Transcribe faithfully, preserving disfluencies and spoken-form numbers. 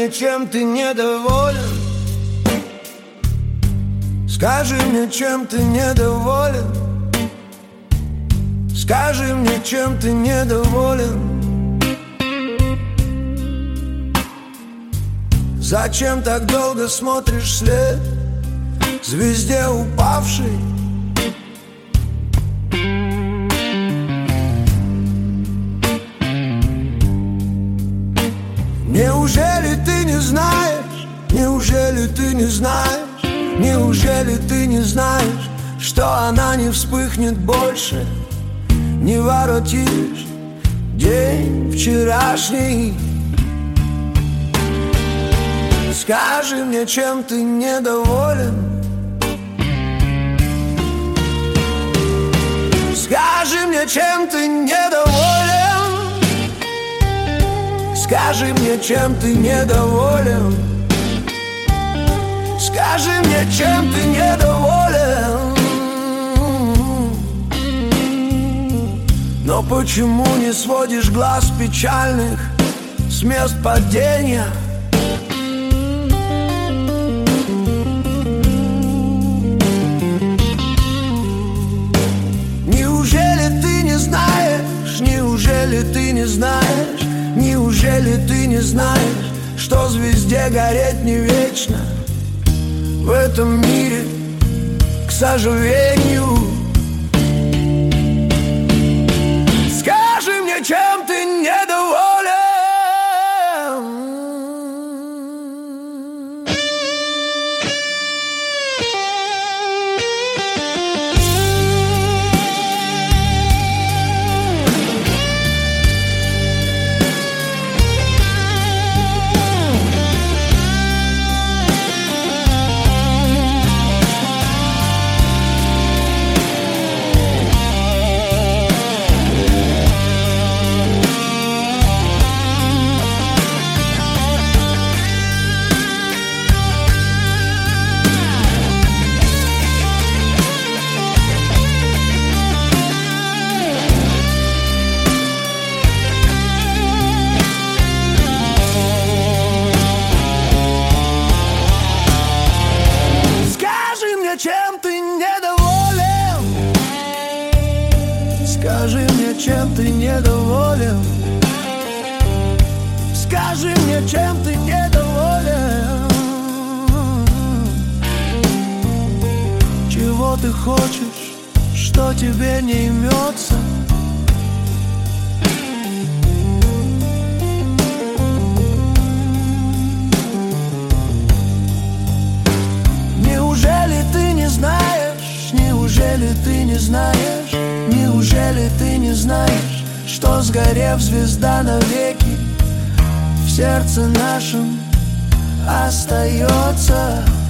мне, чем ты недоволен. Скажи мне, чем ты недоволен. Скажи мне, чем ты недоволен. Зачем так долго смотришь вслед звезде упавшей? Неужели ты не знаешь? Неужели ты не знаешь? Неужели ты не знаешь, что она не вспыхнет больше? Не воротишь день вчерашний. Скажи мне, чем ты недоволен. Скажи мне, чем ты недоволен. Скажи мне, чем ты недоволен. Скажи мне, чем ты недоволен. Но почему не сводишь глаз печальных с мест падения? Неужели ты не знаешь? Неужели ты не знаешь? Неужели ты не знаешь, что звезде гореть не вечно? В этом мире, к сожалению. Скажи мне, чем ты недоволен. Чем ты недоволен? Скажи мне, чем ты недоволен. Скажи мне, чем ты недоволен. Чего ты хочешь, что тебе не имется? Неужели ты не знаешь? Неужели ты не знаешь? Неужели ты не знаешь, что, сгорев, звезда навеки в сердце нашем остается?